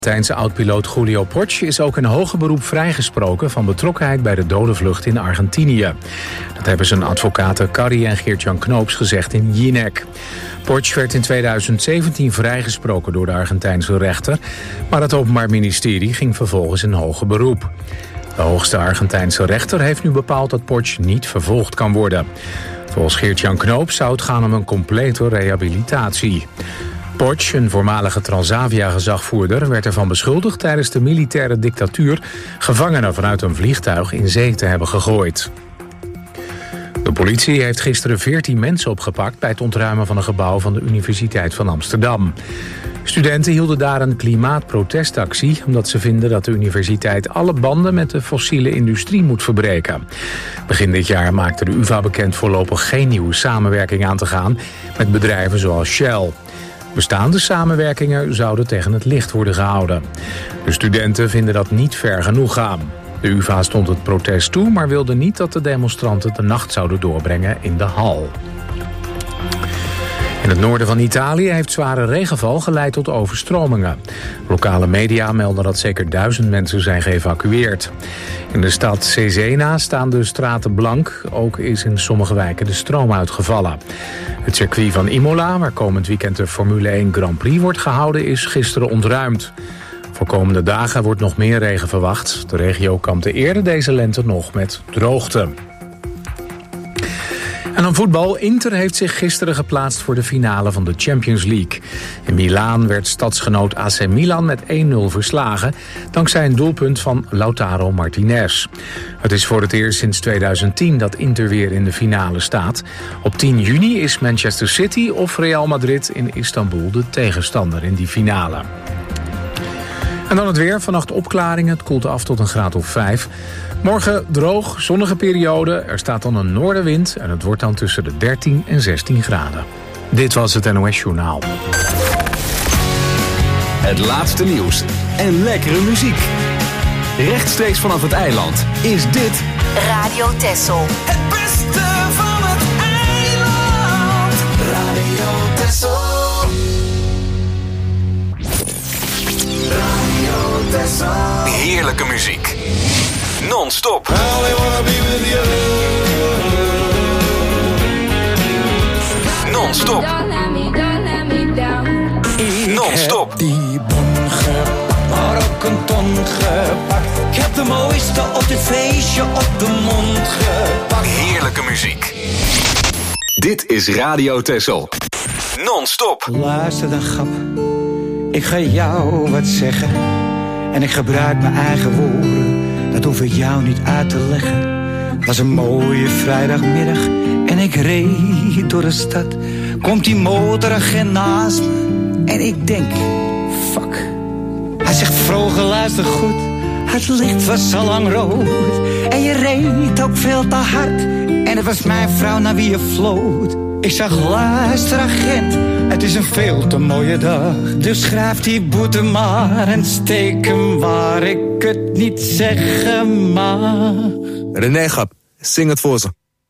Argentijnse oud-piloot Julio Porch is ook in hoger beroep vrijgesproken van betrokkenheid bij de dodenvlucht in Argentinië. Dat hebben zijn advocaten Carrie en Geert-Jan Knoops gezegd in Jinek. Porch werd in 2017 vrijgesproken door de Argentijnse rechter, maar het Openbaar Ministerie ging vervolgens in hoger beroep. De hoogste Argentijnse rechter heeft nu bepaald dat Porch niet vervolgd kan worden. Volgens Geert-Jan Knoops zou het gaan om een complete rehabilitatie. Porch, een voormalige Transavia-gezagvoerder, werd ervan beschuldigd tijdens de militaire dictatuur gevangenen vanuit een vliegtuig in zee te hebben gegooid. De politie heeft gisteren 14 mensen opgepakt bij het ontruimen van een gebouw van de Universiteit van Amsterdam. Studenten hielden daar een klimaatprotestactie omdat ze vinden dat de universiteit alle banden met de fossiele industrie moet verbreken. Begin dit jaar maakte de UvA bekend voorlopig geen nieuwe samenwerking aan te gaan met bedrijven zoals Shell. Bestaande samenwerkingen zouden tegen het licht worden gehouden. De studenten vinden dat niet ver genoeg gaan. De UvA stond het protest toe, maar wilde niet dat de demonstranten de nacht zouden doorbrengen in de hal. In het noorden van Italië heeft zware regenval geleid tot overstromingen. Lokale media melden dat zeker 1000 mensen zijn geëvacueerd. In de stad Cesena staan de straten blank. Ook is in sommige wijken de stroom uitgevallen. Het circuit van Imola, waar komend weekend de Formule 1 Grand Prix wordt gehouden, is gisteren ontruimd. Voor komende dagen wordt nog meer regen verwacht. De regio kampte eerder deze lente nog met droogte. En dan voetbal. Inter heeft zich gisteren geplaatst voor de finale van de Champions League. In Milaan werd stadsgenoot AC Milan met 1-0 verslagen, dankzij een doelpunt van Lautaro Martinez. Het is voor het eerst sinds 2010 dat Inter weer in de finale staat. Op 10 juni is Manchester City of Real Madrid in Istanbul de tegenstander in die finale. En dan het weer. Vannacht opklaringen. Het koelt af tot een graad of 5. Morgen droog, zonnige periode. Er staat dan een noordenwind en het wordt dan tussen de 13 en 16 graden. Dit was het NOS Journaal. Het laatste nieuws en lekkere muziek. Rechtstreeks vanaf het eiland is dit Radio Texel. Het beste van het eiland. Radio Texel. Radio Texel. heerlijke muziek. Non-stop. Non-stop. Non-stop. Die bon gepakt, maar ook een ton gepakt. Ik heb de mooiste op dit feestje op de mond gepakt. Heerlijke muziek. Dit is Radio Texel. Non-stop. Luister dan, grap. Ik ga jou wat zeggen. En ik gebruik mijn eigen woorden. Dat hoef ik jou niet uit te leggen. Het was een mooie vrijdagmiddag. En ik reed door de stad. Komt die motoragent naast me. En ik denk, fuck. Hij zegt, vroeger luister goed. Het licht was al lang rood. En je reed ook veel te hard. En het was mijn vrouw naar wie je floot. Ik zag, luister agent, het is een veel te mooie dag. Dus schrijf die boete maar en steek hem waar ik het niet zeggen mag. René Gap, zing het voor ze.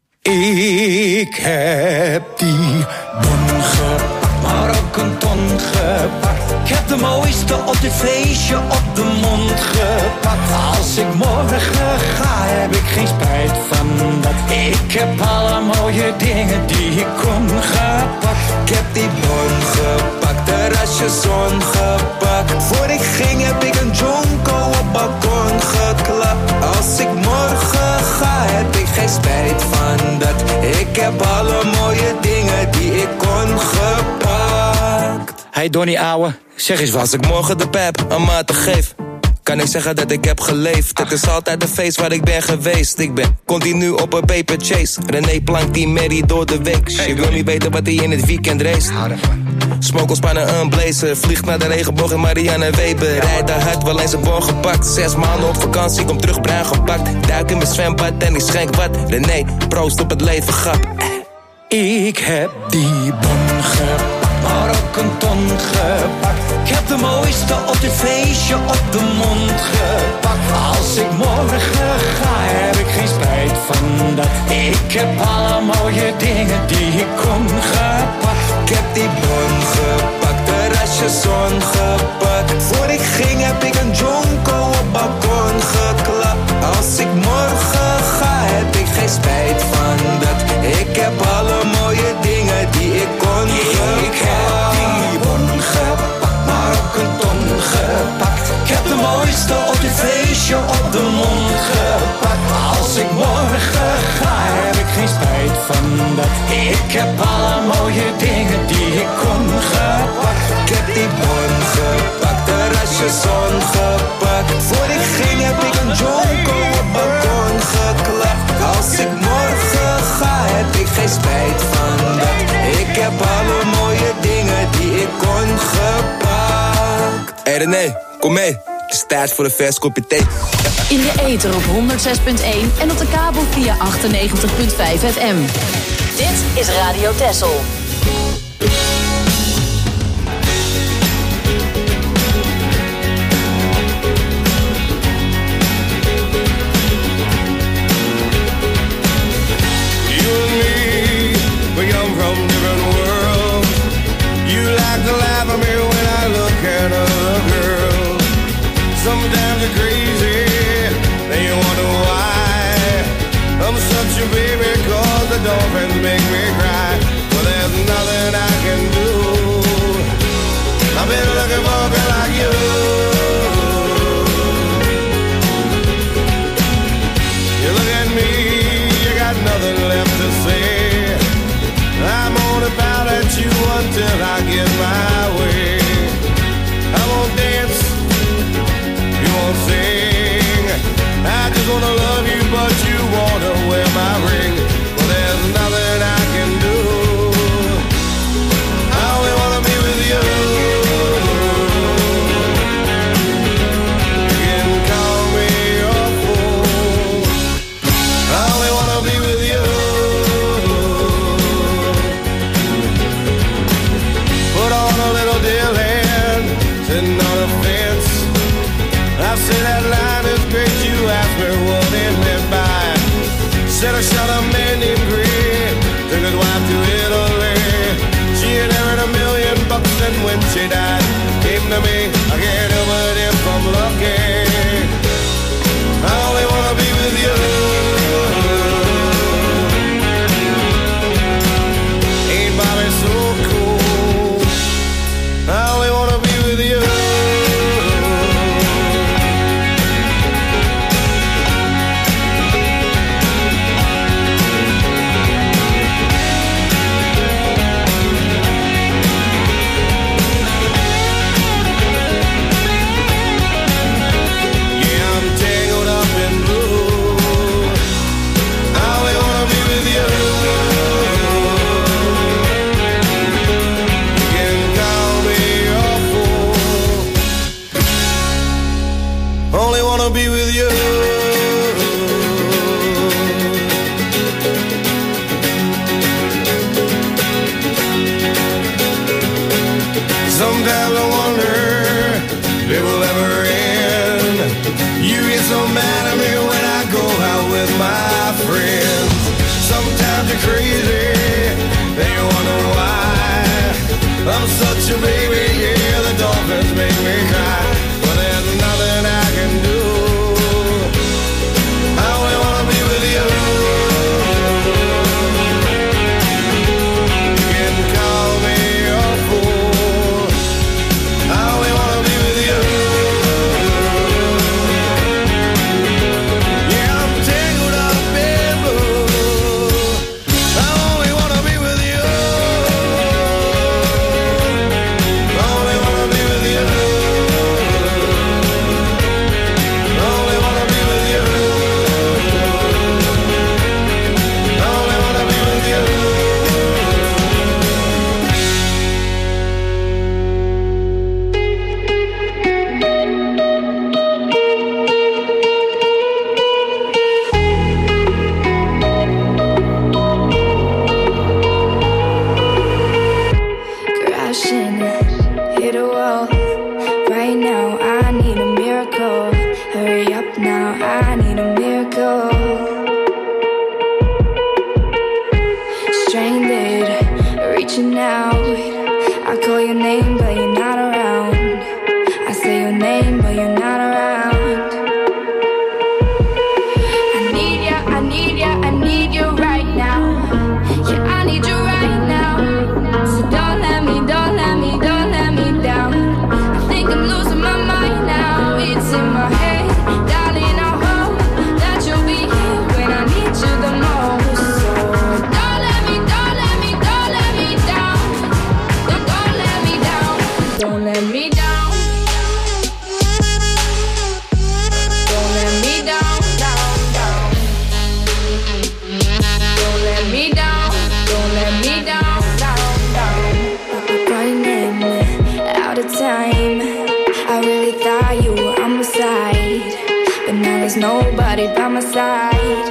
Ik heb die bon gepakt, maar ook een ton gepakt. Ik heb de mooiste op dit feestje op de mond gepakt. Als ik morgen ga, heb ik geen spijt van dat. Ik heb alle mooie dingen die ik kon gepakt. Ik heb die bon gepakt, terrasje zon gepakt. Voor ik ging heb ik een jonko op balkon geklapt. Als ik morgen ga, heb ik geen spijt van dat. Ik heb alle mooie dingen die ik kon gepakt. Hey Donnie ouwe, zeg eens wat. Als ik morgen de pep een maat te geef, kan ik zeggen dat ik heb geleefd. Het is altijd een feest waar ik ben geweest. Ik ben continu op een paper chase. René plankt die Mary door de week. Je wil niet weten wat hij in het weekend race. Smokkel spannen een blazer. Vliegt naar de regenboog in Marianne Weber. Rijdt daar hard, wel eens een bon gepakt. 6 maanden op vakantie, kom terug bruin gepakt. Duik in mijn zwembad en ik schenk wat. René, proost op het leven, grap. Ik heb die bon gepakt, maar ook een ton gepakt. Ik heb de mooiste op dit feestje op de mond gepakt. Als ik morgen ga, heb ik geen spijt van dat. Ik heb alle mooie dingen die ik kon gepakt. Ik heb die bon gepakt, terrasje terrasje zon gepakt. Voor ik ging heb ik een jonko op balkon geklapt. Als ik morgen ga heb ik geen spijt van dat. Ik heb alle mooie dingen die ik kon gepakt. Ik heb die bon gepakt, maar ook een ton gepakt. Ik heb de mooiste op dit feestje op de mond gepakt. Als ik morgen ga heb ik geen spijt van dat. Ik heb alle mooie dingen die ik kon gepakt. Ik heb die bon gepakt, terrasje zon gepakt. Voor ik ging heb ik een jonko op balkon geklapt. Als ik morgen ga heb ik geen spijt van dat. Ik heb alle mooie dingen die ik kon gepakt. Hey René, kom mee. Het is tijd voor een vers kopje thee. In de ether op 106.1 en op de kabel via 98.5 FM. Dit is Radio Texel. Sometimes you're crazy, then you wonder why I'm such a baby, cause the dolphins make me cry. Well, there's nothing I can do. I've been looking for a girl like you. You look at me, you got nothing left to say. I'm gonna pout at you until I get my way. I won't dance, won't sing. I just wanna love you, but you wanna wear my ring. Well, there's nothing I can do. I only wanna be with you. You can call me a fool. I only wanna be with you. Put on a little deal and sitting on a fence. I say that line is great, you ask me what it meant by. Said I shot a man named Green, took his wife to Italy. She inherited $1 million and when she died, came to me, I can't help it if I'm lucky. I only wanna be with you. Ain't Bobby so cool? I only wanna be with you. Be with you. Sometimes I wonder if it will ever end. You get so mad at me when I go out with my friends. Sometimes you're crazy, then you wonder why I'm such a baby, yeah, the dolphins make me cry. But there's nothing I can do. you were on my side, but now there's nobody by my side.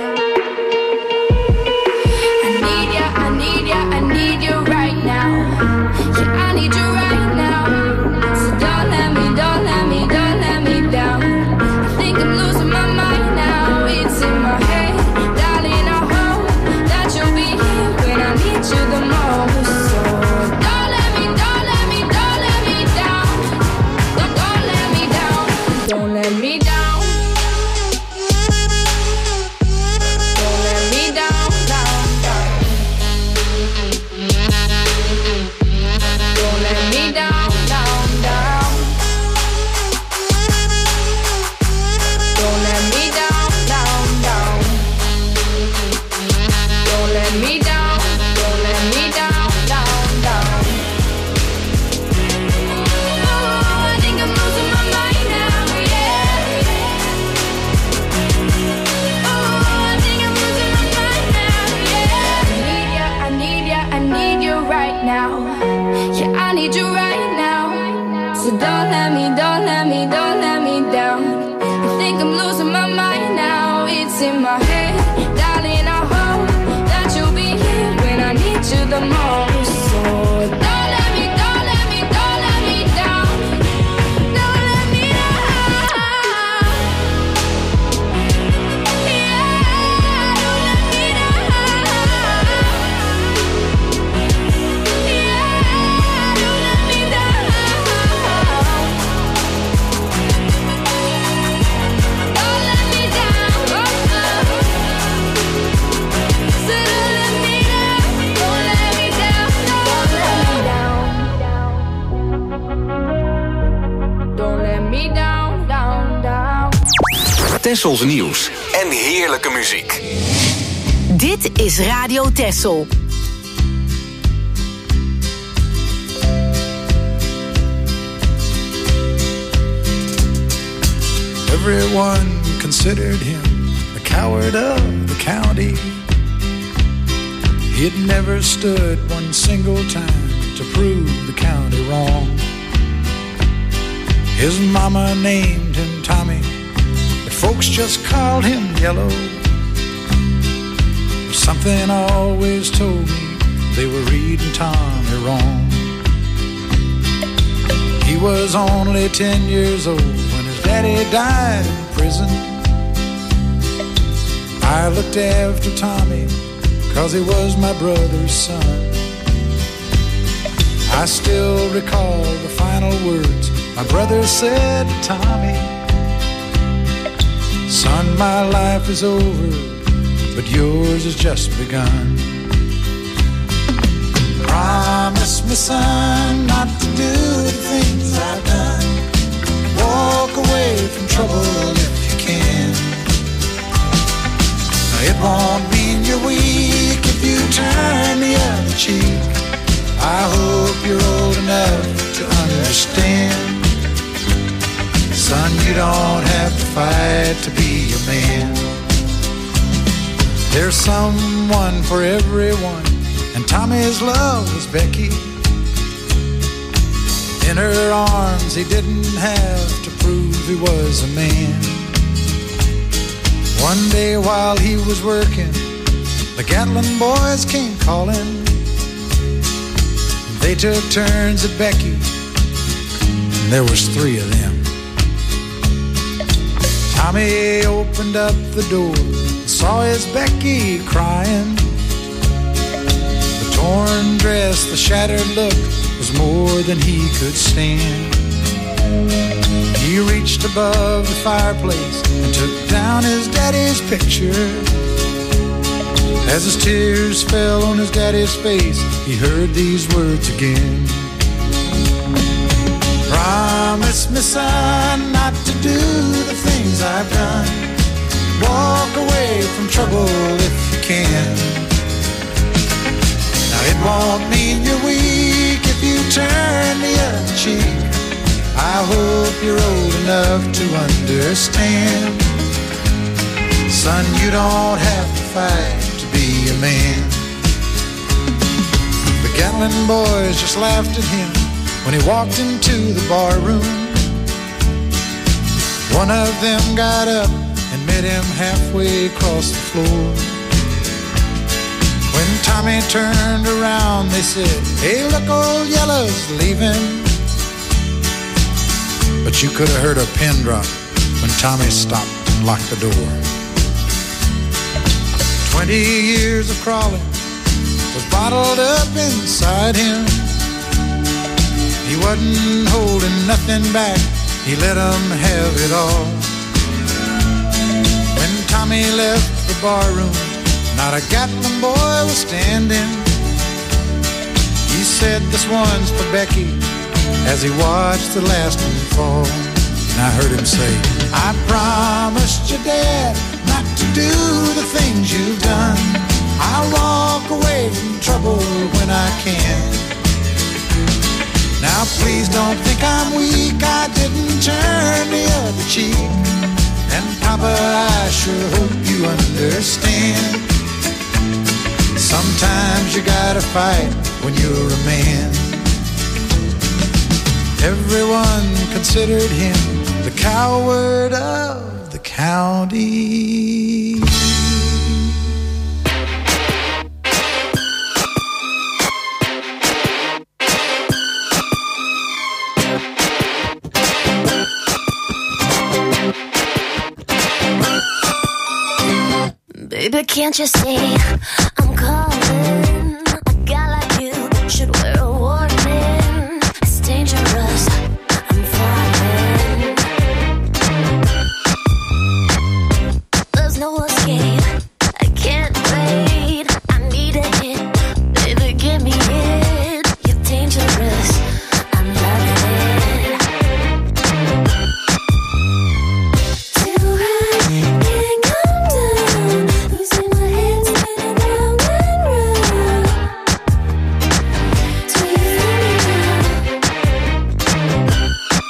I need ya, I need ya, I need you right now. Yeah, I need you right now. So don't let me, don't let me, don't let me down. I think I'm losing my mind now. It's in my head, darling, I hope that you'll be here when I need you the most. So don't let me, don't let me, don't let me down. Don't let me down. Don't let me down. Don't let me down, down, down. Don't let me down, down, down. Don't let me down, down, down. Don't let me down, don't let me down, down, down. Oh, I think I'm losing my mind now, yeah. Oh, I think I'm losing my mind now, yeah. I need ya, I need you right now. Yeah, I need you right now. So don't let me, don't let me, don't let me down. I think I'm losing my mind now. It's in my head, darling, I hope that you'll be here when I need you the most. So don't let me, don't let me, don't let me down. Don't let me down. Yeah, don't let me down. Yeah, don't let me down. Don't let me down. Oh, so don't let me down. Don't let me down. Don't let me down, down, down. Tessels nieuws en heerlijke muziek. Dit is Radio Tessel. Everyone considered him the coward of the county. He had never stood one single time to prove the county wrong. His mama named him Tommy, but folks just called him Yellow. But something always told me they were reading Tommy wrong. He was only 10 years old when his daddy died in prison. I looked after Tommy 'cause he was my brother's son. I still recall the final words my brother said to Tommy. Son, my life is over, but yours has just begun. Promise me, son, not to do the things I've done. Walk away from trouble if you can. Now, it won't mean you're weak if you turn the other cheek. I hope you're old enough to understand. Son, you don't have to fight to be a man. There's someone for everyone, and Tommy's love was Becky. In her arms he didn't have to prove he was a man. One day while he was working, the Gatlin boys came calling. They took turns at Becky, and there was 3 of them. Tommy opened up the door and saw his Becky crying. The torn dress, the shattered look was more than he could stand. He reached above the fireplace and took down his daddy's picture. As his tears fell on his daddy's face, he heard these words again. Promise me, son, not to do the things I've done. Walk away from trouble if you can. Now, it won't mean you're weak if you turn the other cheek. I hope you're old enough to understand. Son, you don't have to fight to be a man. The Gatlin boys just laughed at him when he walked into the bar room. One of them got up and met him halfway across the floor. When Tommy turned around, they said, "Hey, look, old Yellow's leaving." But you could have heard a pin drop when Tommy stopped and locked the door. 20 years of crawling was bottled up inside him. He wasn't holding nothing back, he let them have it all. When Tommy left the barroom, not a Gatlin boy was standing. He said, "This one's for Becky," as he watched the last one fall. And I heard him say, "I promised your dad not to do the things you've done. I'll walk away from trouble when I can. Now please don't think I'm weak, I didn't turn the other cheek. And Papa, I sure hope you understand. Sometimes you gotta fight when you're a man." Everyone considered him the coward of the county. Baby, can't you see I'm calling? A guy like you should wear a warning. It's dangerous, I'm falling. There's no escape, I can't wait. I need a hit, baby, give me it. You're dangerous, I'm loving it. Too high, can't come down. Losing my head, spinning round and round. Do you feel me now?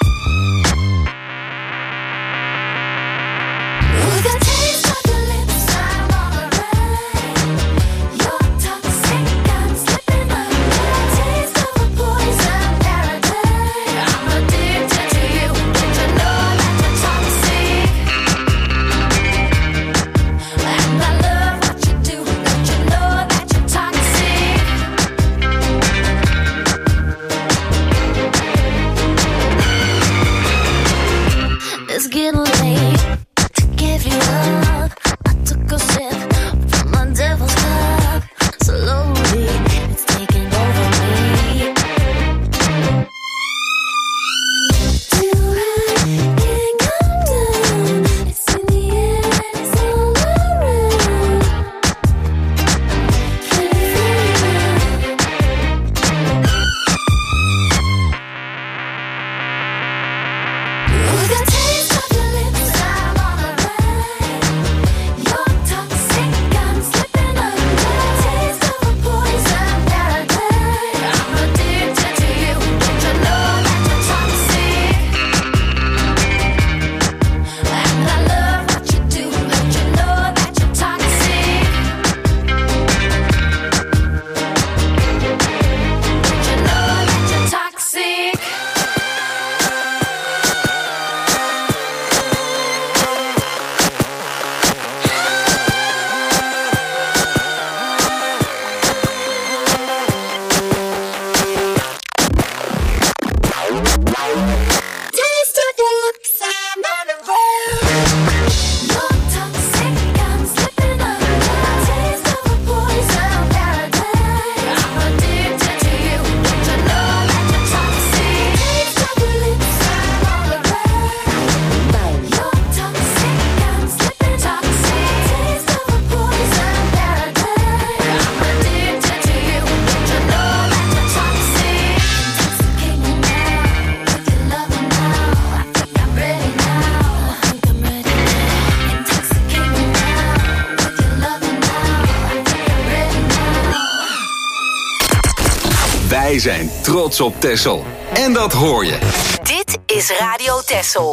With a taste of your lips, I'm on a ride. You're toxic, I'm slipping under. Taste of a poison paradise. I'm addicted to you. Don't you know that you're toxic? And I love what you do. Don't you know that you're toxic? It's getting late to give you up. I took a sip from my devil's cup. Slowly, it's taking over me. Too high, can't come down. It's in the air and it's all around. Can you feel me now? With a taste of your lips, I'm on a ride. You're toxic, I'm slipping under. Taste of a poison paradise. I'm addicted to you. Don't you know that you're toxic? And I love what you do. Don't you know that you're toxic? Don't you know that you're toxic? Taste of your lips, I'm on a roll. You're toxic, I'm slipping under. Taste of a poison paradise. I'm addicted to you. Don't you know that you're toxic? Taste of your lips, I'm on a roll. You're toxic, I'm slipping toxic. Taste of a poison paradise. I'm addicted to you. Don't you know that you're toxic? Intoxicate me now with your loving now. I think I'm ready now. I think I'm ready now. Intoxicate me now with your loving now. I think I'm ready now. Wij zijn trots op Texel. En dat hoor je. Dit is Radio Texel.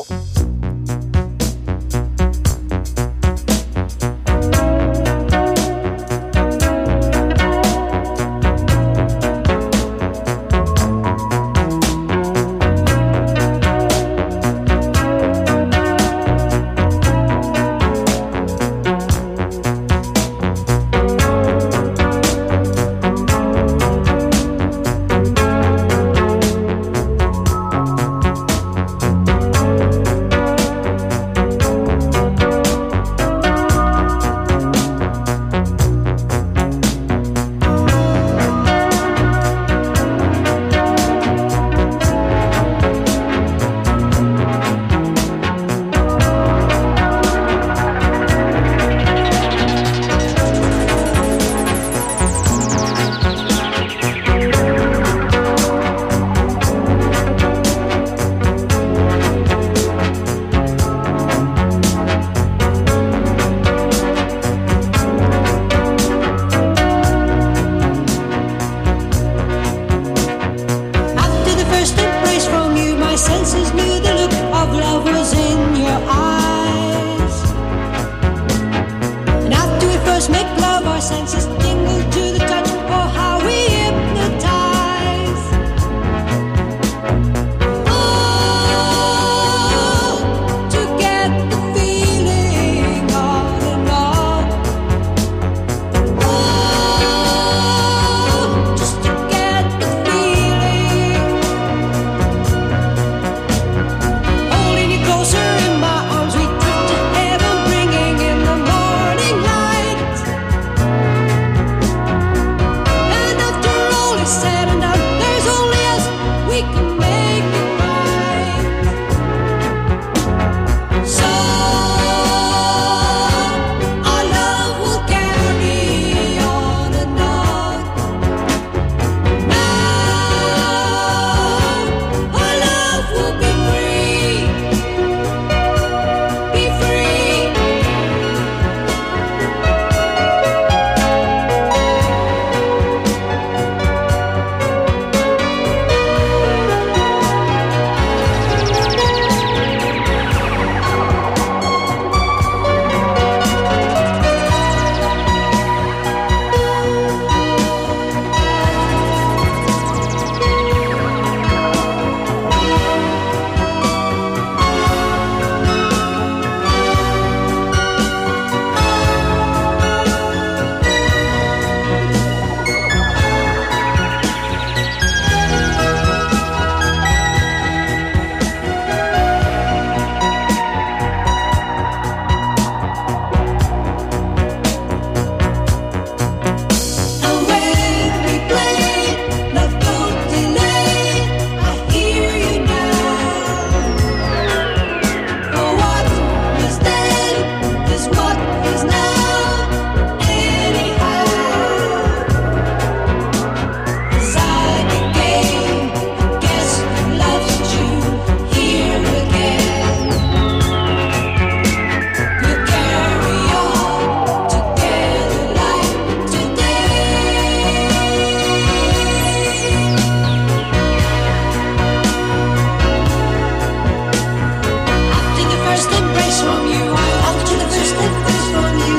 first embrace from you. After the first embrace from you.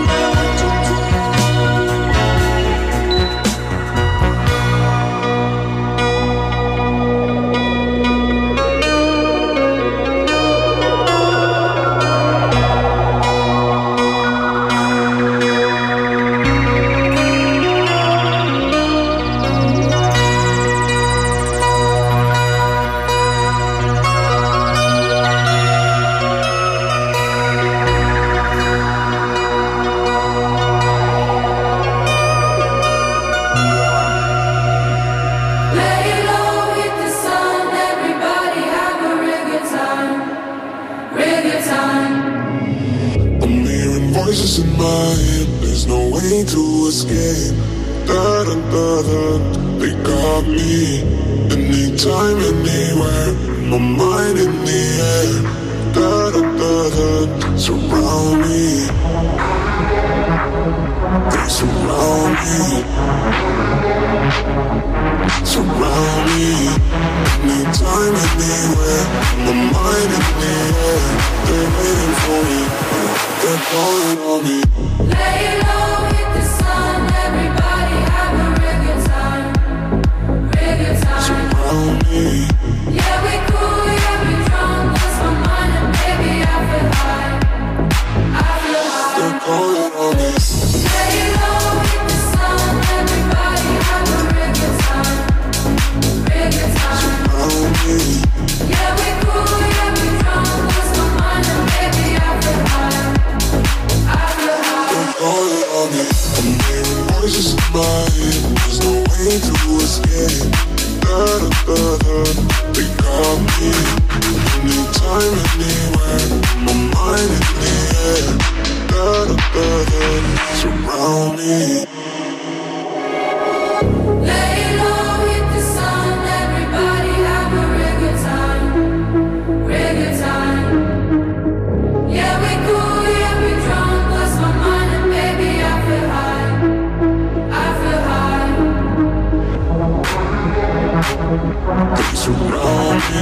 Voices in my head, there's no way to escape. Da da da da, they got me. Anytime, anywhere, my mind in the air. Da da da da, surround me. They surround me. Surround me. Anytime, anywhere, my mind in the air. They're waiting for me. They're calling on me. Lay low, hit the sun. Everybody have a real good time. Real good time. Surround me. Yeah, we cool, yeah, we drunk. Lost my mind and baby, I feel high. I feel high. They're calling on me. Lay low, hit the sun. Everybody have a real good time. Real good time. Surround me. Yeah, we cool, yeah, we drunk. Lost my mind and baby, I feel high. Calling on me. I'm hearing voices in my head. There's no way to escape. Da da da da, they got me. Anytime, anywhere, my mind in the air. Da da da da, surround me. Lay low, hit the sun. Everybody have a real good time. Real good time. Yeah, we cool, yeah, we drunk. Lost my mind and baby, I feel high. I feel high. They surround me.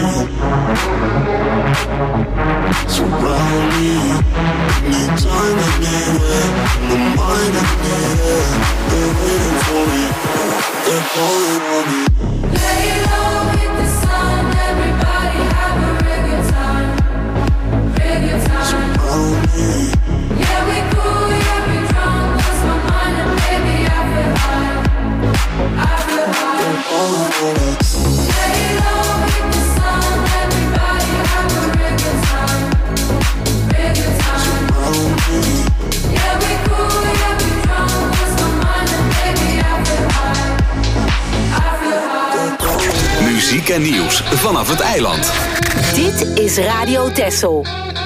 Surround me. Anytime, anywhere, my mind in the air. They're waiting for me. They're calling on me. Lay low, hit the sun. Everybody have a real good time. Real good time. Surround me. Yeah, we cool, yeah, we drunk. Lost my mind and baby, I feel high. I feel high. They're calling on me. Lay low, hit the sun. Everybody have a real good time. Real good time. Surround me. Yeah, we cool, yeah, we drunk. Lost my mind and baby, I feel high. I feel high. Muziek en nieuws vanaf het eiland. Dit is Radio Texel.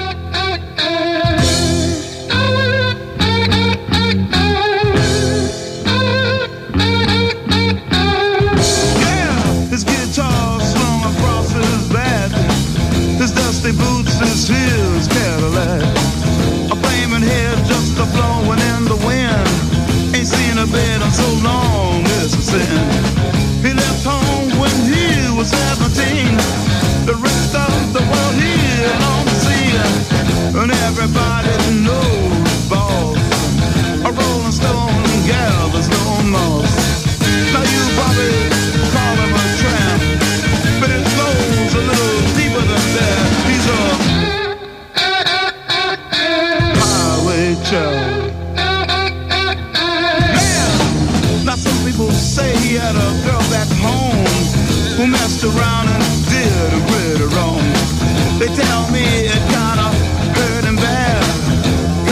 His guitar slung across his back, his dusty boots, his heels, Cadillac. A flaming head just a blowing in the wind. Ain't seen a bed in so long, it's a sin. He left home when he was 17. The rest of the world here on the scene, and everybody knows boss. A rolling stone gathers no moss. Now you probably call him a tramp, but it goes a little deeper than that. He's a highway child. Man, now some people say he had a girl back home who messed around and did a pretty wrong. They tell me it kinda hurt him bad.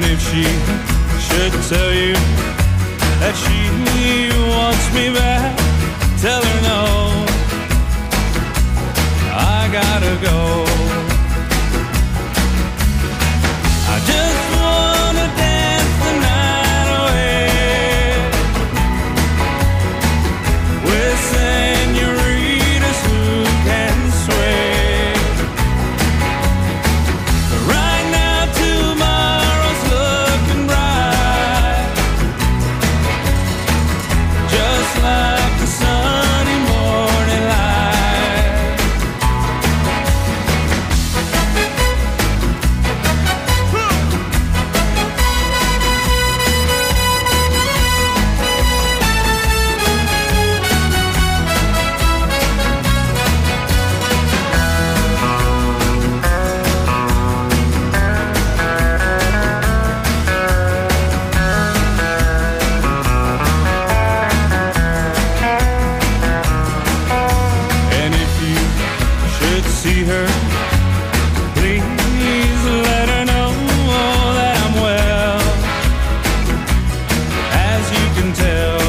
And if she should tell you that she wants me back, tell her no, I gotta go. I just wanna dance the night away with senoritas who can sway. But right now tomorrow's looking bright, just like the sunny morning light. And if you should see her, please let her know that I'm well, as you can tell.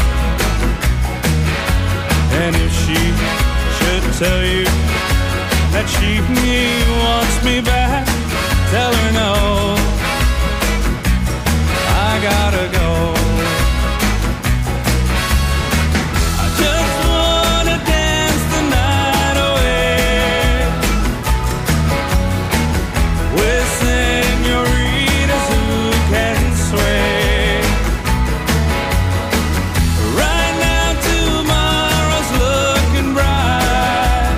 And if she should tell you that she wants me back, tell her no, I gotta go. I just wanna dance the night away with senoritas who can sway. Right now tomorrow's looking bright,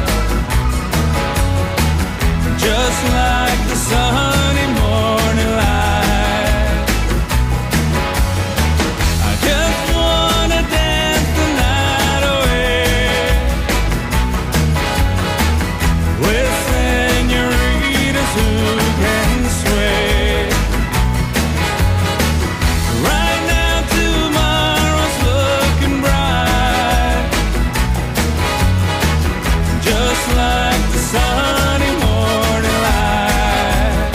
just like the sunny morning light. I just wanna dance the night away with senoritas who can sway. Right now tomorrow's looking bright, just like the sunny morning light.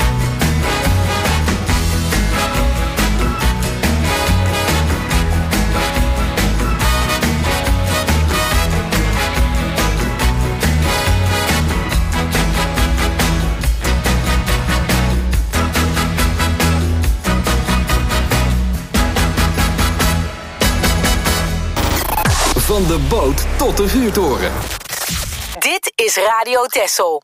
Van de boot tot de vuurtoren. Dit is Radio Texel.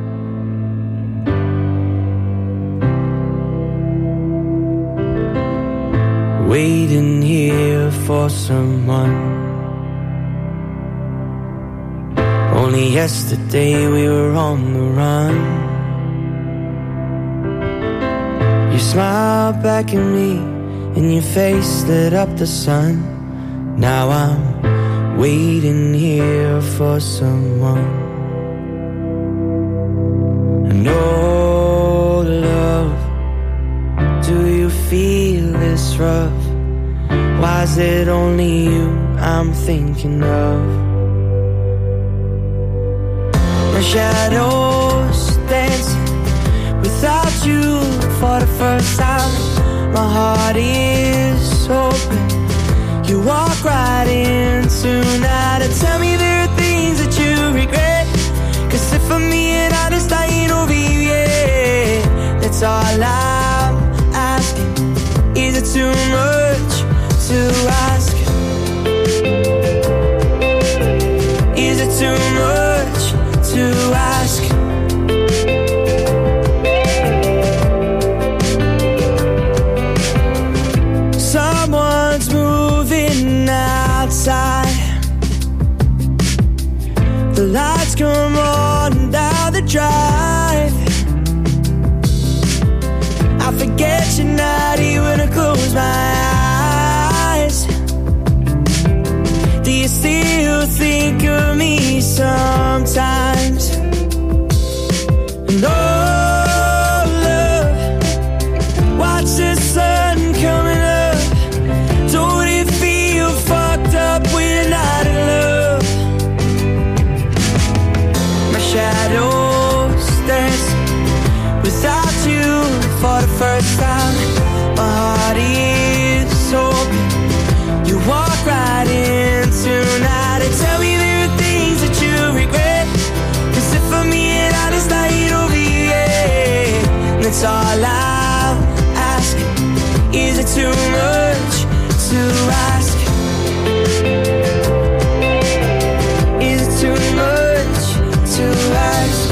Waiting here for someone. Only yesterday we were on the run. You smiled back at me and your face lit up the sun. Now I'm waiting here for someone. And oh love, do you feel this rough? Why is it only you I'm thinking of? My shadows dancing without you for the first time. My heart is open. You walk right in tonight and tell me there are things that you regret. 'Cause if I'm being honest, I ain't over you yet. That's all I'm asking. Is it too much to ask? Is it too much to ask? Someone's moving outside. The lights come on down the drive. I forget you're not here when I close my eyes. Do you still think of me sometimes? No, love, watch the sun coming up. Don't it feel fucked up when you're not in love? My shadows dance without you for the first time. My heart is open. You walk right in tonight and tell me there are things that you regret. Cause if I'm being honest, I ain't over you yet. That's all I'm asking. Is it too much to ask? Is it too much to ask?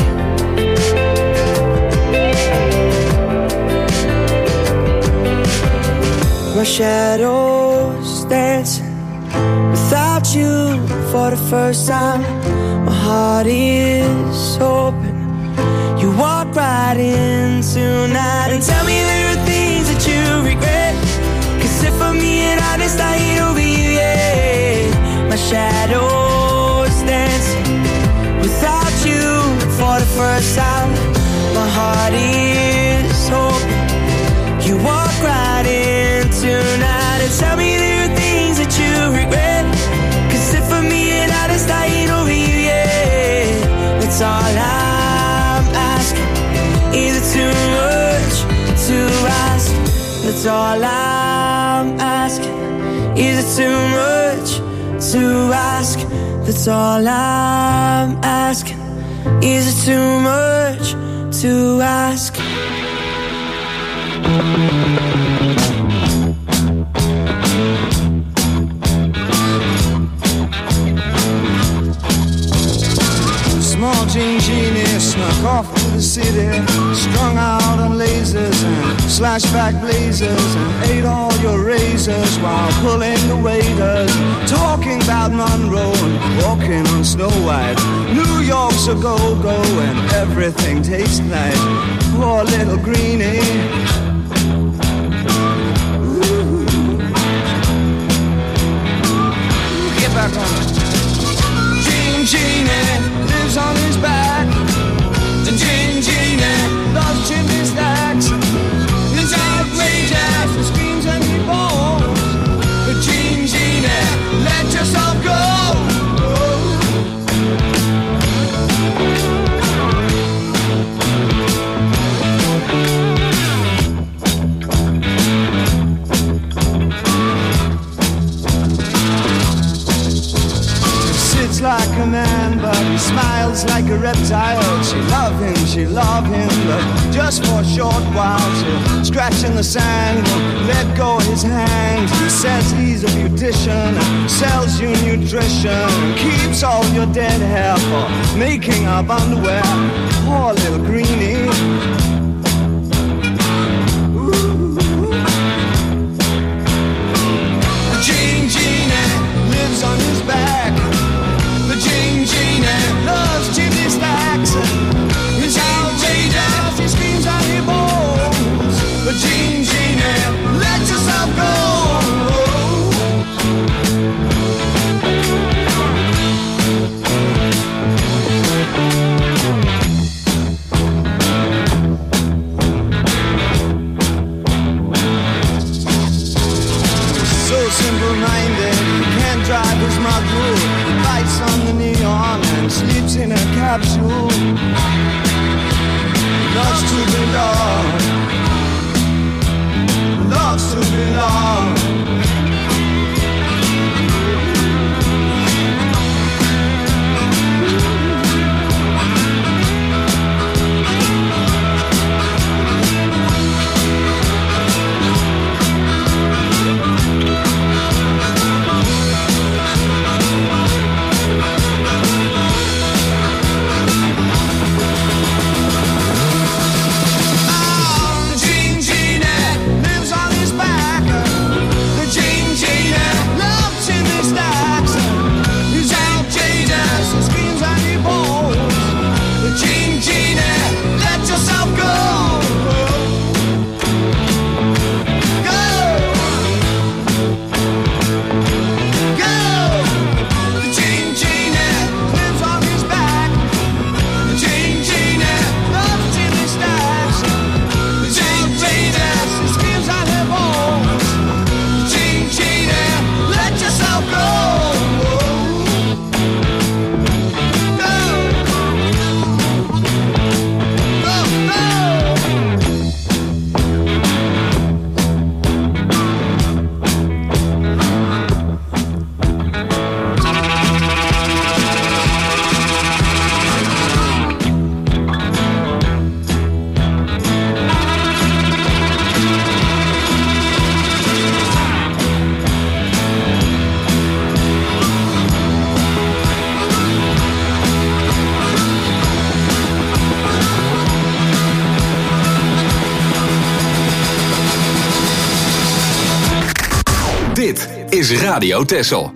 My shadows dancing without you for the first time. My heart is open. You walk right in tonight and tell me there are things that you regret. Cause if I'm being honest, I ain't over you yet. My shadows dancing without you for the first time. My heart is open. You walk right in tonight and tell me there are things that you regret. Cause if I'm being honest, I ain't over you yet. That's all I'm asking. Is it too much to ask? That's all I'm asking. Is it too much to ask? That's all I'm asking. Is it too much to ask? Small Jean Genie snuck off to the city, strung out on lasers and slashback blazers, and ate all your razors while pulling the waiters, talking about Monroe and walking on Snow White. New York's a go-go and everything tastes nice. Poor little greenie. Get back on it. Jean Genie lives on his back. The Jean Genie loves chimney stacks. It's outrageous, he screams and he falls. The Jean Genie, let yourself go. Like a man, but he smiles like a reptile. She love him, but just for a short while. She'll scratch in the sand, won't let go of his hand. He says he's a beautician, sells you nutrition, keeps all your dead hair for making up underwear. Poor little greenie. Jean Genie lives on his back. The Jean Genie loves chimney stacks. It's outrageous, he screams and he bawls. The Jean Genie, let yourself go. So simple-minded, he can't drive his muggle. Lights on the neon and sleeps in a capsule. Loves to belong. Loves to belong. Oh! is Radio Texel.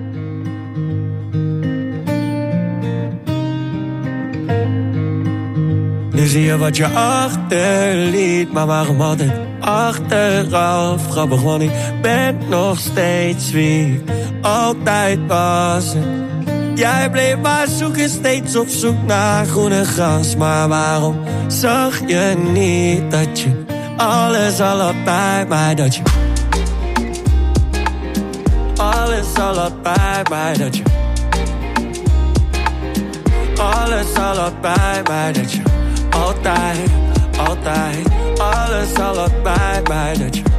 Nu zie je wat je achterliet, maar waarom altijd achteraf? Grappig, want ik ben nog steeds wie ik altijd was. Jij bleef maar zoeken, steeds op zoek naar groene gras. Maar waarom zag je niet dat je alles al had bij mij? Dat je alles al had bij mij. Dat je alles al had bij mij. Dat je altijd, altijd, alles al had bij mij. Dat je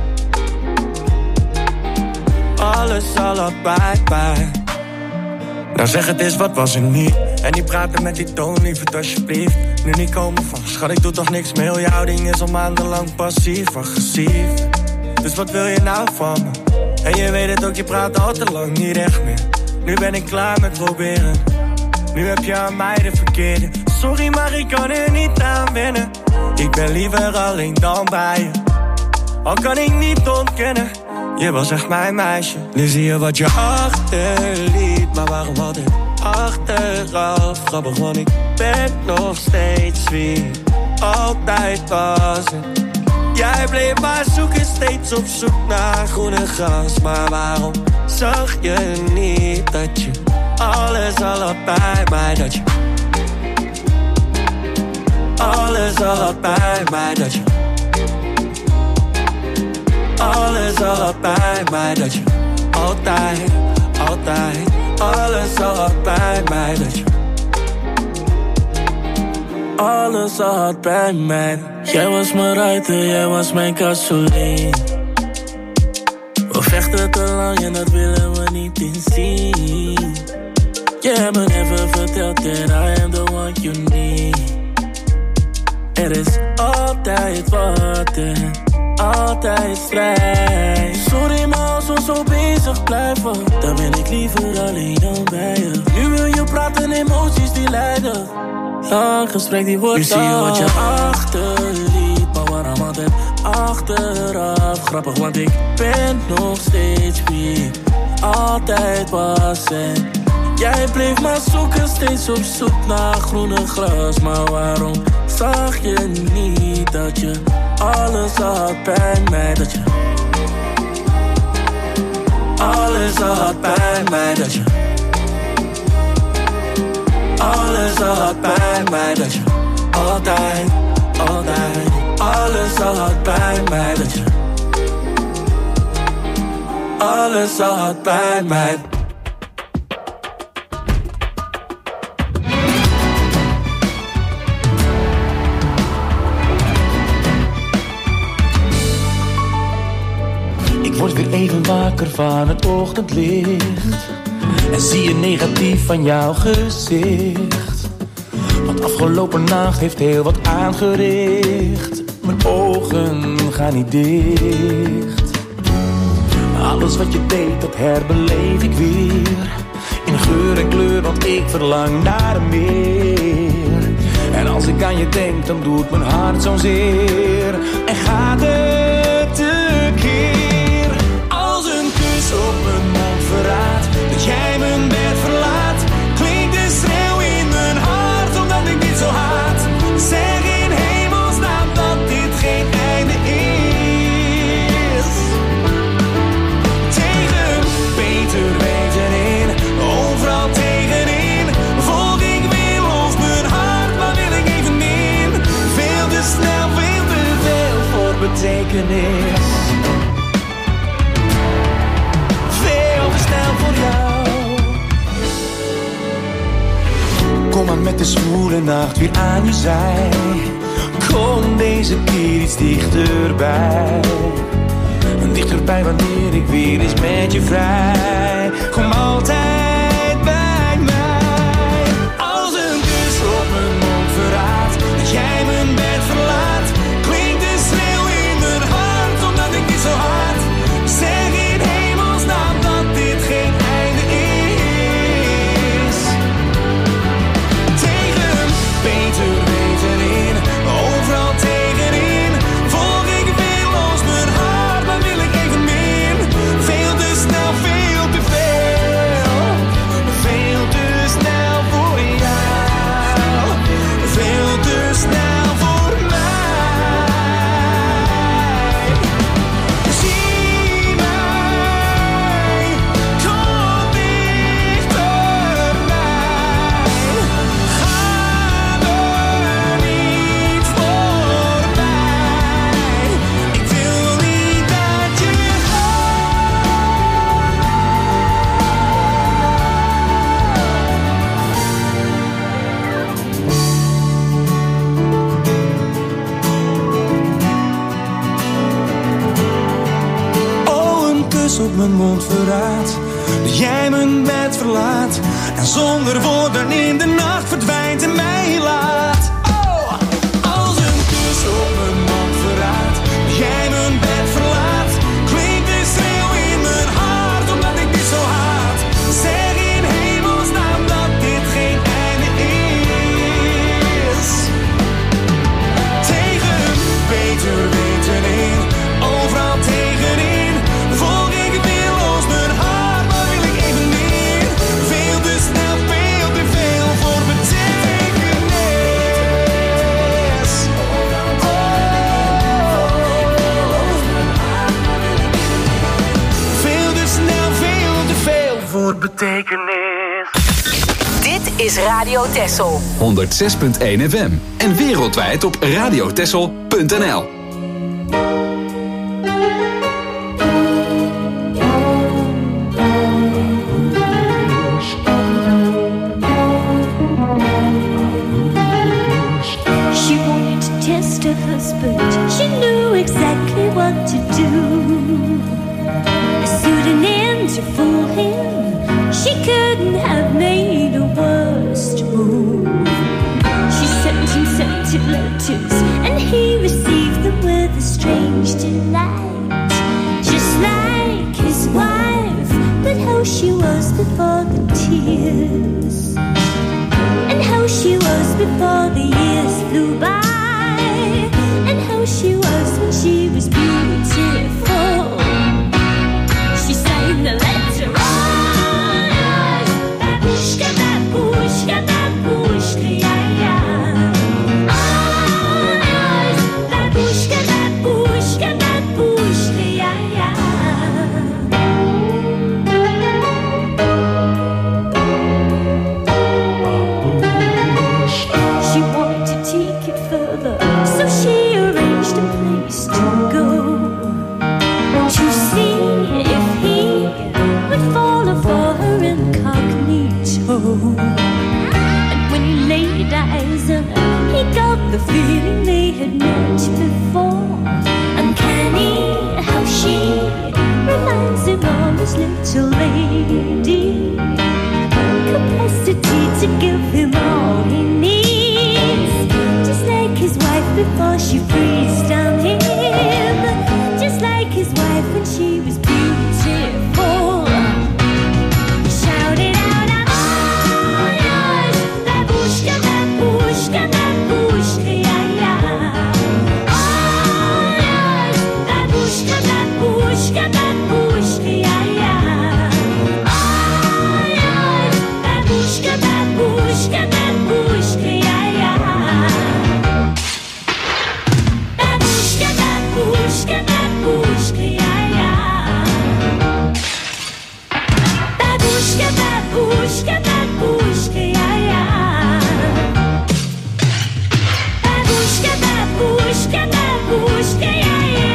alles al had bij mij. Nou zeg het eens, wat was er niet? En die praten met die toon, lieverd alsjeblieft. Nu niet komen van, schat ik doe toch niks meer. Heel jouw ding is al maandenlang passief, agressief. Dus wat wil je nou van me? En je weet het ook, je praat al te lang niet echt meer. Nu ben ik klaar met proberen. Nu heb je aan mij de verkeerde. Sorry, maar ik kan er niet aan wennen. Ik ben liever alleen dan bij je. Al kan ik niet ontkennen, je was echt mijn meisje. Nu zie je wat je achterliet, maar waarom altijd achteraf? Grappig, want ik ben nog steeds wie ik altijd was. Jij bleef maar zoeken, steeds op zoek naar groene gras. Maar waarom zag je niet dat je alles al had bij mij? Dat je alles al had bij mij. Dat je alles al had bij mij. Dat je altijd, altijd, alles al had bij mij. Dat je alles al had bij mij. Jij was mijn ruiter, jij was mijn gasoline. We vechten te lang en dat willen we niet inzien. Je hebt me even verteld that I am the one you need. Er is altijd wat en altijd strijd. Sorry, maar als we zo bezig blijven, dan ben ik liever alleen dan bij je. Nu wil je praten, emoties die lijden. Lang gesprek die wordt. Nu zie je wat je achterliet, maar waarom altijd achteraf? Grappig, want ik ben nog steeds wie ik altijd was. En jij bleef maar zoeken, steeds op zoek naar groene gras. Maar waarom zag je niet dat je alles had bij mij? Dat je alles had bij mij. Dat je alles had bij mij. Dat je altijd, altijd, alles had bij mij. Dat je alles had bij mij. Word weer even wakker van het ochtendlicht en zie je negatief van jouw gezicht. Want afgelopen nacht heeft heel wat aangericht. Mijn ogen gaan niet dicht. Alles wat je deed, dat herbeleef ik weer. In geur en kleur, want ik verlang naar meer. En als ik aan je denk, dan doet mijn hart zo'n zeer. En gaat het tekeer. Op mijn mond verraad dat jij mijn bed verlaat. Klinkt een schreeuw in mijn hart omdat ik dit zo haat. Zeg in hemelsnaam dat dit geen einde is. Tegen beter weten in, overal tegenin. Volg ik weer los mijn hart, maar wil ik even in. Veel te snel, veel te veel voor betekenis. Kom maar met de zwoele nacht weer aan je zij. Kom deze keer iets dichterbij. Dichterbij wanneer ik weer eens met je vrij. Kom altijd bij mij. Als een kus op mijn mond verraadt dat jij mijn bed verlaat. Klinkt een schreeuw in mijn hart omdat ik niet zo hard. Zeg in hemelsnaam dat dit geen einde is. Tegen beter weten in, overal tegenin. Volg ik weer los mijn hart, maar wil ik even min. Veel te snel, veel kus op mijn mond verraadt dat jij mijn bed verlaat en zonder woorden in de nacht verdwijnt en mij laat. Oh, als een kus op mijn mond verraadt dat jij mijn bed verlaat, klinkt de schreeuw in mijn hart omdat ik dit zo haat. Zeg in hemelsnaam dat dit geen einde is. Tegen beter weten in, overal tegenin, volg ik willoos mijn hart, maar wil ik even meer. Veel te snel, veel te veel voor betekenis. Veel te snel, veel te veel voor betekenis. Dit is Radio Texel. 106.1 FM en wereldwijd op radiotexel.nl. She wanted to test her husband. She knew exactly what to do. A pseudonym to fool him. She couldn't have made a worse move. She sent him scented letters, and he received them with a strange delight. Just like his wife, but how she was before the tears, and how she was before the years flew by, and how she was when she was beautiful. She sang the letter on us, babushka, babushka, babushka, yeah, yeah. On us, babushka, babushka, babushka, yeah, yeah. She wanted to take it further, so she arranged a place to go, to see if he would follow for her incognito. And when he laid eyes on her, he got the feeling they had met before. Uncanny how she reminds him of his little lady, capacity to give him all he needs, just like his wife before she freezed down him, just like his wife when she was beautiful. He shouted out, I'm all yours, babushka, babushka, babushka, yeah, yeah. All yours, babushka, babushka, babushka, yeah, yeah. All yours, babushka, babushka, babushka, yeah, yeah. Babushka, babushka, babushka, yeah, yeah. Babushka, babushka, babushka, yeah, yeah. Babushka, babushka, babushka, yeah, yeah.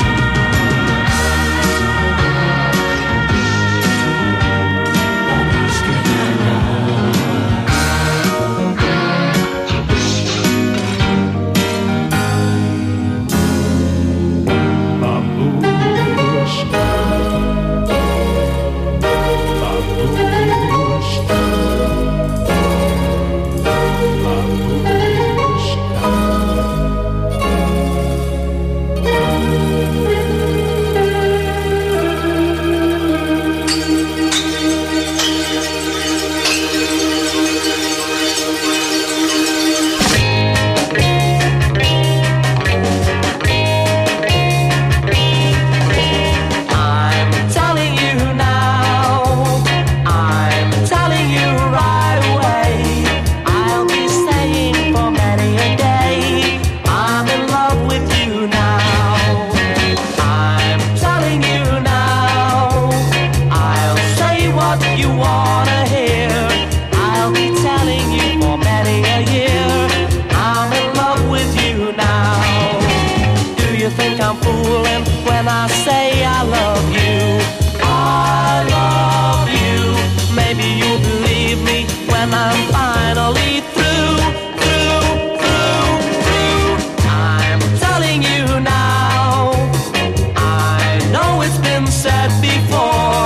Before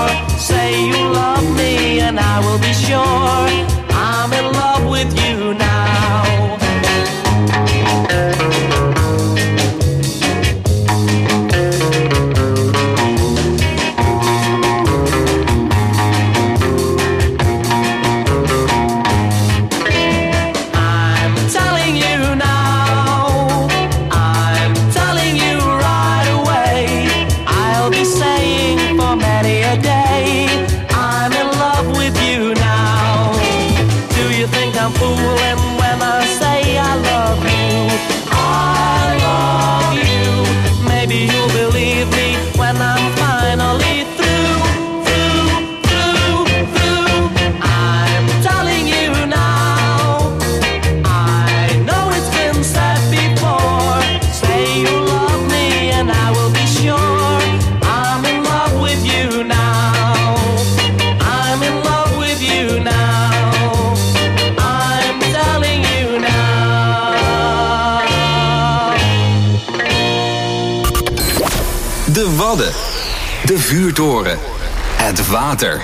De Wadden. De vuurtoren. Het water.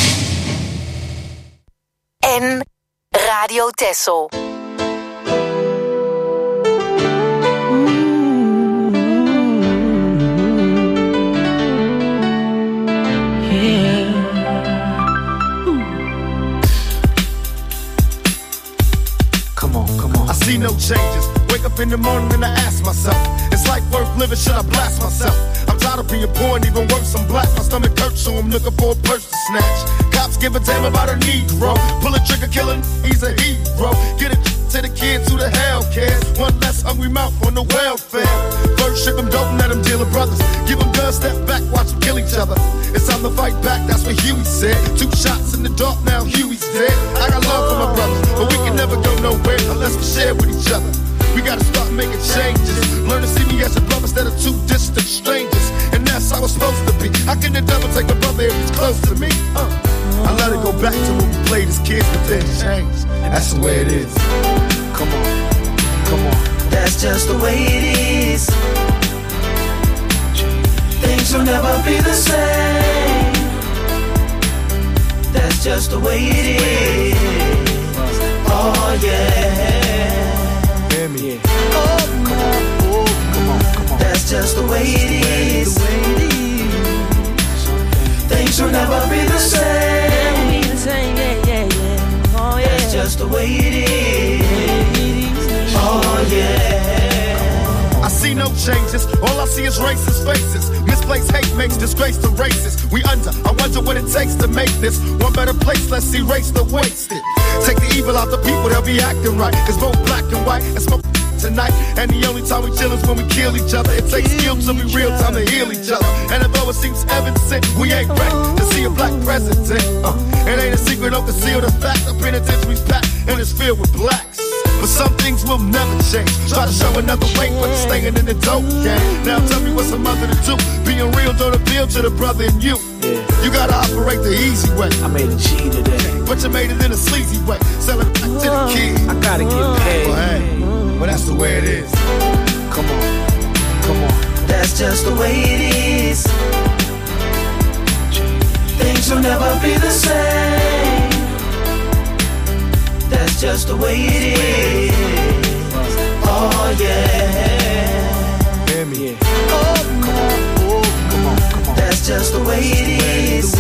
En Radio Texel. I see no changes. Wake up in the morning and I ask myself, is life worth living? Should I blast myself? I'm tired of being poor and even worse, I'm black. My stomach hurts, so I'm looking for a purse to snatch. Cops give a damn about a Negro. Pull a trigger, killing, he's a hero. Get it to the kids who the hell cares. One less hungry mouth on the welfare. First ship them, don't let them deal with brothers. Give them guns, step back, watch them kill each other. It's time to fight back, that's what Huey said. 2 shots in the dark, now Huey's dead. I got love for my brothers, but we can never go nowhere unless we share with each other. We gotta start making changes. Learn to see me as a brother instead of 2 distant strangers. And that's how it's supposed to be. How can the devil take a brother if he's close to me? I let it go back to when we played as kids, but then changed. That's the way it is. Come on, come on. That's just the way it is. Things will never be the same. That's just the way it is. Oh yeah. Hear me. Oh, come on, oh, come on, come on. That's just the way it is. Things will never be the same. Oh yeah. That's just the way it is. Oh yeah. I see no changes, all I see is racist faces. Misplaced hate makes disgrace to races. We under, I wonder what it takes to make this one better place, let's erase the wasted. Take the evil out the people, they'll be acting right. It's both black and white, and smoke tonight. And the only time we chill is when we kill each other. It takes skill to be real time to heal each other. And although it seems evident, we ain't ready to see a black president. It ain't a secret, don't conceal the fact. The penitentiary's packed and it's filled with blacks. But some things will never change. Try to show another way, but it's staying in the dope game. Now tell me what's a mother to do. Being real don't appeal to the brother in you. You gotta operate the easy way. I made a G today, but you made it in a sleazy way. Sell it back to the kid. I gotta get paid. Well, hey, well that's the way it is. Come on, come on. That's just the way it is. Things will never be the same. That's just the way it is. Oh yeah. Hear me. Oh, come on, oh, come on, come on. That's just the way it is.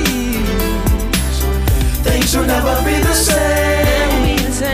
Things will never be the same.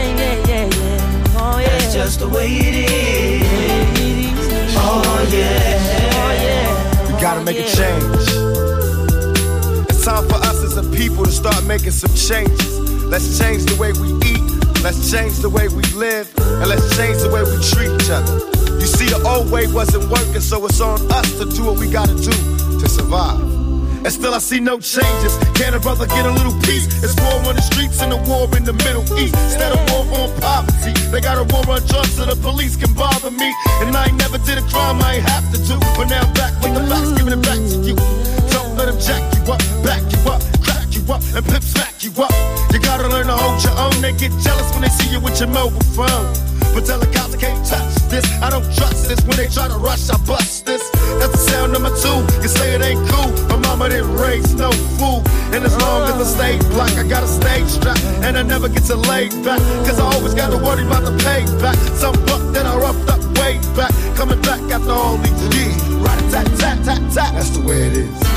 Oh yeah. That's just the way it is. Oh yeah. We gotta make a change. It's time for us as a people to start making some changes. Let's change the way we eat, let's change the way we live, and let's change the way we treat each other. You see, the old way wasn't working, so it's on us to do what we gotta do to survive. And still I see no changes. Can a brother get a little peace? It's war on the streets and a war in the Middle East. Instead of war on poverty, they got a war on drugs so the police can bother me. And I ain't never did a crime I ain't have to do, but now I'm back with the facts, giving it back to you. Don't let them jack you up, back you up, crack you up, and pimp smack you up. You gotta learn to hold your own. They get jealous when they see you with your mobile phone. But tell the cops I can't touch this. I don't trust this. When they try to rush, I bust this. That's the sound number 2. You say it ain't cool. My mama didn't raise no fool. And as long as I stay black, I got a stage strap. And I never get to lay back. Cause I always gotta worry about the payback. Some buck that I roughed up way back. Coming back after all these years. Rat-a-tat-tat-tat-tat. That's the way it is.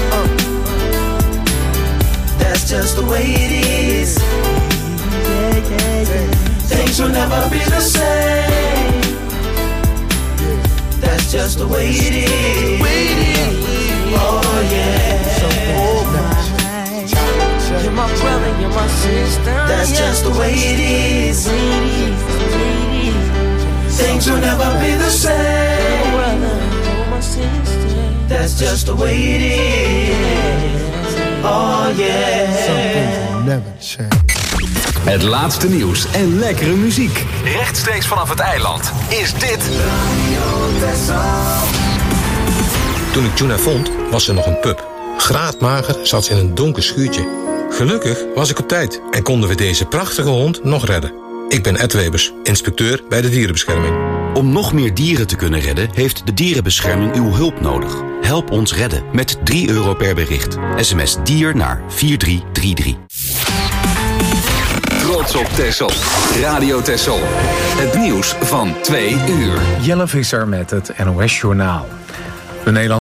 That's just the way it is. Things will never be the same. That's just the way it is. Oh yeah. You're my brother, you're my sister. That's just the way it is. Things will never be the same. That's just the way it is. Oh yeah. Some things will never change. Het laatste nieuws en lekkere muziek. Rechtstreeks vanaf het eiland is dit Toen ik Juna vond, was ze nog een pup. Graadmager zat ze in een donker schuurtje. Gelukkig was ik op tijd en konden we deze prachtige hond nog redden. Ik ben Ed Webers, inspecteur bij de dierenbescherming. Om nog meer dieren te kunnen redden, heeft de dierenbescherming uw hulp nodig. Help ons redden met €3 per bericht. SMS DIER naar 4333. Trots op Texel. Radio Texel. Het nieuws van 2 uur. Jelle Visser met het NOS Journaal. De